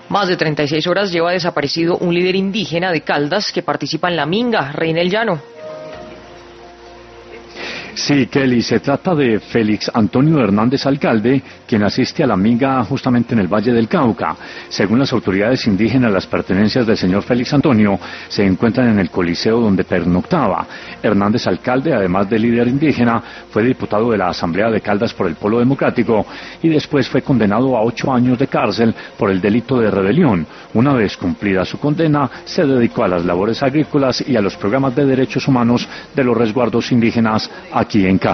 Más de 36 horas lleva desaparecido un líder indígena de Caldas que participa en la minga, Reinel Llano. Sí, Kelly, se trata de Félix Antonio Hernández Alcalde, quien asiste a la minga justamente en el Valle del Cauca. Según las autoridades indígenas, las pertenencias del señor Félix Antonio se encuentran en el coliseo donde pernoctaba. Hernández Alcalde, además de líder indígena, fue diputado de la Asamblea de Caldas por el Polo Democrático y después fue condenado a 8 años de cárcel por el delito de rebelión. Una vez cumplida su condena, se dedicó a las labores agrícolas y a los programas de derechos humanos de los resguardos indígenas aquí en Cali.